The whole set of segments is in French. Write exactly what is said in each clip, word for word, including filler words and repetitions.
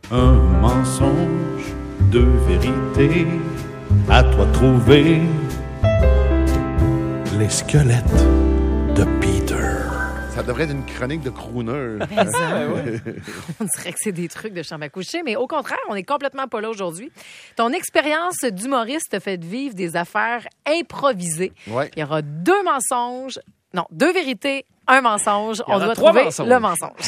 Un mensonge, deux vérités, à toi de trouver les squelettes de Peter. Ça devrait être une chronique de crooner. Ben ça, ouais. On dirait que c'est des trucs de chambre à coucher, mais au contraire, on n'est complètement pas là aujourd'hui. Ton expérience d'humoriste te fait vivre des affaires improvisées. Ouais. Il y aura deux mensonges, non, deux vérités, un mensonge. On doit trois trouver mensonges. le mensonge.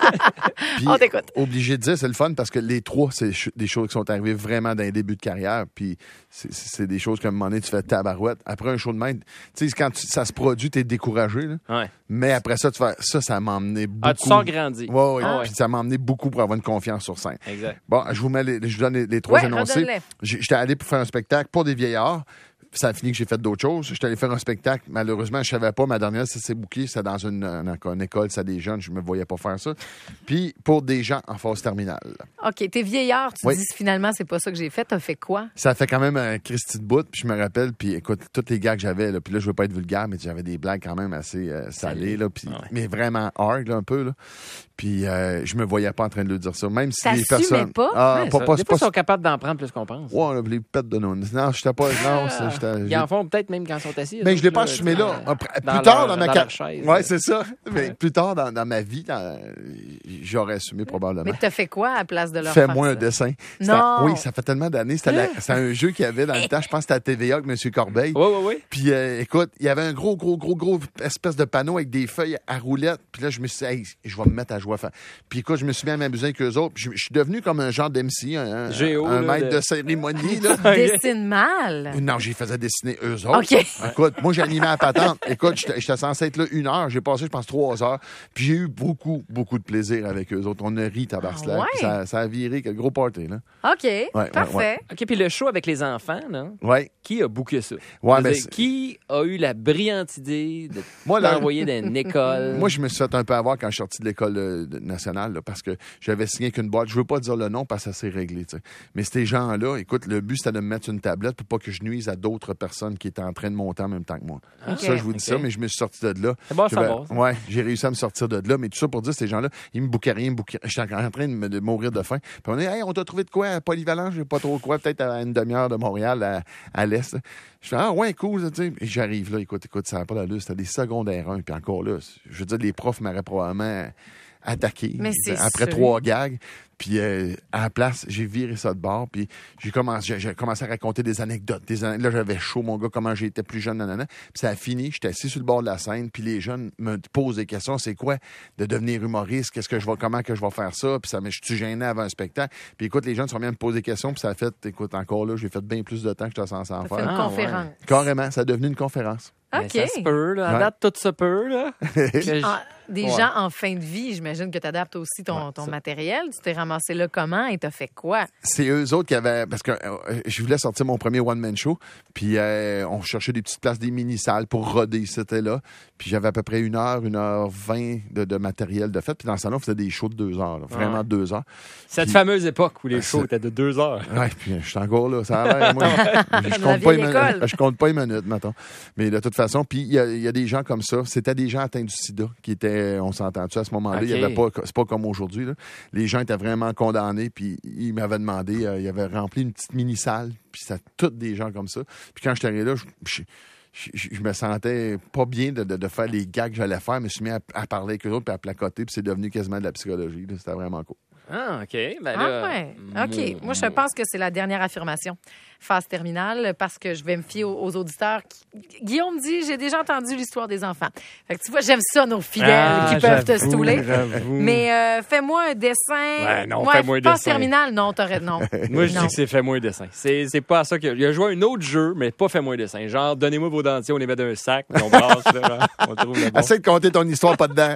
Puis, On t'écoute. Obligé de dire, c'est le fun parce que les trois, c'est ch- des choses qui sont arrivées vraiment dans les débuts de carrière. Puis c'est, c'est des choses qu'à un moment donné, tu fais tabarouette. Après un show de même, tu sais, quand tu- ça se produit, t'es découragé. Là. Ouais. Mais après ça, tu fais ça, ça m'a emmené beaucoup. Ah, tu sors grandi. Ouais, ouais. Ah, ouais. Puis ça m'a emmené beaucoup pour avoir une confiance sur scène. Exact. Bon, je vous mets les, je vous donne les, les trois Ouais, énoncés. redonne-les. J'ai- J'étais allé pour faire un spectacle pour des vieillards. Ça a fini que j'ai fait d'autres choses. J'étais allé faire un spectacle. Malheureusement, je savais pas. Ma dernière, ça s'est bouqué. C'était dans une, une, une école, ça des jeunes. Je me voyais pas faire ça. Puis pour des gens en phase terminale. OK, t'es vieillard, tu Oui. dis finalement, c'est pas ça que j'ai fait. T'as fait quoi? Ça fait quand même un Christy de bout. Puis je me rappelle, puis écoute, tous les gars que j'avais, là, puis là, je veux pas être vulgaire, mais j'avais des blagues quand même assez euh, salées, là, puis, Ah ouais. mais vraiment hard, là, un peu. Là. Puis euh, je me voyais pas en train de lui dire ça. Même si les T'assumais personnes. pas? Ah, Ouais, pas, ça. pas, Des pas, fois, ils sont capables d'en prendre plus qu'on pense. Ouais, là, les pètes de non. Non, j'étais pas. Non, c'est- j'étais. Ils en font peut-être même quand ils sont assis. Mais eux je l'ai autres, pas là, assumé tu sais, là. Après- dans plus tard leur- dans ma dans carrière. leur chaise, Ouais, là. c'est ça. Mais plus tard dans, dans ma vie, dans- j'aurais assumé probablement. Mais t'as fait quoi à la place de leur Fais-moi un faire ça? dessin. C'était- Non. Oui, ça fait tellement d'années. C'était, la- c'était un jeu qu'il y avait dans le temps. Je pense que c'était à T V A avec M. Corbeil. Oui, oui, oui. Puis euh, écoute, il y avait un gros, gros, gros, gros espèce de panneau avec des feuilles à roulettes. Puis là, je me suis dit, hey, je vais me mettre à jouer à faire. Puis écoute, je me suis mis à m'amuser avec eux autres. Puis je, je suis devenu comme un genre d'M C, un, un, Géo, un là, maître de- de, cérémonie. Là. Dessine mal. Non, j'y faisais dessiner eux autres. OK. Écoute, moi, j'animais à patente. Écoute, j'étais j'étais censé être là une heure. J'ai passé, je pense, trois heures. Puis j'ai eu beaucoup, beaucoup de plaisir avec eux autres. On a ri, tabarcelac. Ah ouais? Puis Ça, ça a viré, quel gros party, là. OK, ouais, parfait. ouais. OK, puis le show avec les enfants, là, Ouais. qui a booké ça? Ouais, Je veux mais dire, c'est- qui a eu la brillante idée de Moi, là- t'envoyer dans une école? Moi, je me suis fait un peu avoir quand je suis sorti de l'école euh, de- nationale, là, parce que j'avais signé qu'une boîte. Je veux pas dire le nom parce que ça s'est réglé, tu sais. Mais ces gens-là, écoute, le but, c'était de me mettre sur une tablette pour pas que je nuise à d'autres personnes qui étaient en train de monter en même temps que moi. OK. Ça, je vous dis OK. ça, mais je me suis sorti de là. C'est bon à J'avais- savoir, ça. Ouais, j'ai réussi à me sortir de là. Mais tout ça pour dire, ces gens-là, ils me bouquaient rien, ils me bouquaient- j'étais en train de, me- de mourir de faim. Puis on dit, hey, on t'a trouvé de quoi à Polyvalent? Je sais pas trop quoi, peut-être à une demi-heure de Montréal, à, à l'est. là. Je fais, ah ouais, cool, tu sais. Et j'arrive là, écoute, écoute, ça n'a pas d'allure. C'était des secondaires un. Puis encore là, je veux dire, les profs m'auraient probablement attaqué. Mais c'est Après sûr. trois gags. Puis euh, à la place, j'ai viré ça de bord. Puis j'ai commencé, j'ai, j'ai commencé à raconter des anecdotes. Des an- Là, j'avais chaud, mon gars, comment j'étais plus jeune, nanana. Puis ça a fini. J'étais assis sur le bord de la scène. Puis les jeunes me posent des questions. C'est quoi de devenir humoriste? Qu'est-ce que je vais, comment que je vais faire ça? Puis ça me, je suis gêné avant un spectacle. Puis écoute, les jeunes sont venus me poser des questions. Puis ça a fait, écoute, encore là, j'ai fait bien plus de temps que j'étais censé en T'as fait une faire. Ah, conférence. Carrément, ça a devenu une conférence. Mais OK. ça se peut, là. À Ouais. date, tout se peut, là. Que je- Ah, des Ouais. gens en fin de vie, j'imagine que tu adaptes aussi ton, Ouais, ton ça. matériel. Tu t'es ramassé là comment et t'as fait quoi? C'est eux autres qui avaient... Parce que euh, je voulais sortir mon premier one-man show, puis euh, on cherchait des petites places, des mini-salles pour roder, c'était là. Puis j'avais à peu près une heure, une heure vingt de, de matériel de fait. Puis dans ce salon, on faisait des shows de deux heures, là, vraiment Ouais. deux heures. Cette Puis- fameuse époque où les Ah, shows c'est- étaient de deux heures. Ouais, puis je suis encore là, ça a l'air, moi. je, La compte pas vieille les école. minutes, je compte pas les minutes, mettons. Mais de toute façon, puis il y, a- il y a des gens comme ça. C'était des gens atteints du sida qui étaient, on s'entend-tu à ce moment-là, il y OK. avait pas, c'est pas comme aujourd'hui, là. Les gens étaient vraiment condamnés, puis ils m'avaient demandé, euh, ils avaient rempli une petite mini-salle, puis c'était toutes des gens comme ça. Puis quand je suis arrivé là, je, je- je- je me sentais pas bien de, de- de faire les gags que j'allais faire, mais je me suis mis à, à parler avec eux autres, puis à placoter, puis c'est devenu quasiment de la psychologie, là. C'était vraiment cool. Ah, OK. Ben Ah là, ouais. moi- OK. Moi, je pense que c'est la dernière affirmation. Phase terminale, parce que je vais me fier aux, aux auditeurs. qui- Guillaume dit, j'ai déjà entendu l'histoire des enfants. Fait que tu vois, j'aime ça, nos fidèles Ah, qui peuvent te j'avoue, stouler. j'avoue. Mais euh, fais-moi un dessin. Ouais, non, fais-moi un phase dessin. terminale, non, t'aurais... Non. Moi, je Non. dis que c'est fais-moi un dessin. C'est, c'est pas à ça qu'il a, il a joué à un autre jeu, mais pas fais-moi un dessin. Genre, donnez-moi vos dentiers, on les met dans un sac, puis on brasse, là, genre, on trouve le bon. Essaye de compter ton histoire pas dedans.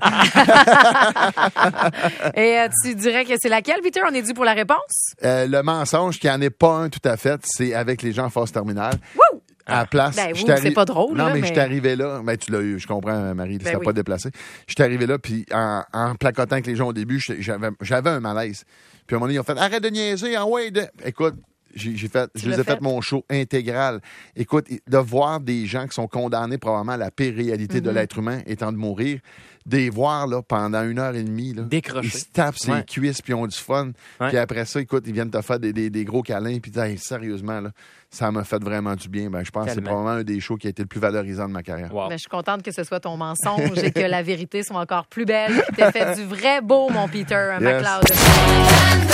Et euh, tu dirais que c'est laquelle, Peter? On est dû pour la réponse? Euh, le mensonge, qui en est pas un tout à fait, c'est avec les gens en phase terminale. Wouh! À la place. Ben, j'étais oui, c'est pas drôle, Non, là, mais, mais- je suis arrivé là. Ben, tu l'as eu, je comprends, Marie, Ben ça n'a oui. pas déplacé. Je suis arrivé là, puis en, en placotant avec les gens au début, j'étais- j'avais, j'avais un malaise. Puis à un moment donné, ils ont fait arrête de niaiser, ah ouais, de... Écoute, J'ai, j'ai fait, Tu je les l'as ai fait fait? mon show intégral. Écoute, de voir des gens qui sont condamnés probablement à la pire réalité de l'être humain étant de mourir, de les voir là, pendant une heure et demie, là, Décrocher. ils se tapent ses Ouais. cuisses puis ils ont du fun. Ouais. Puis après ça, écoute, ils viennent te faire des, des, des gros câlins. Puis hey, sérieusement, là, ça m'a fait vraiment du bien. Ben, je pense que c'est Tellement. probablement un des shows qui a été le plus valorisant de ma carrière. Wow. Ben, je suis contente que ce soit ton mensonge et que la vérité soit encore plus belle. Tu as fait du vrai beau, mon Peter Yes. McLeod.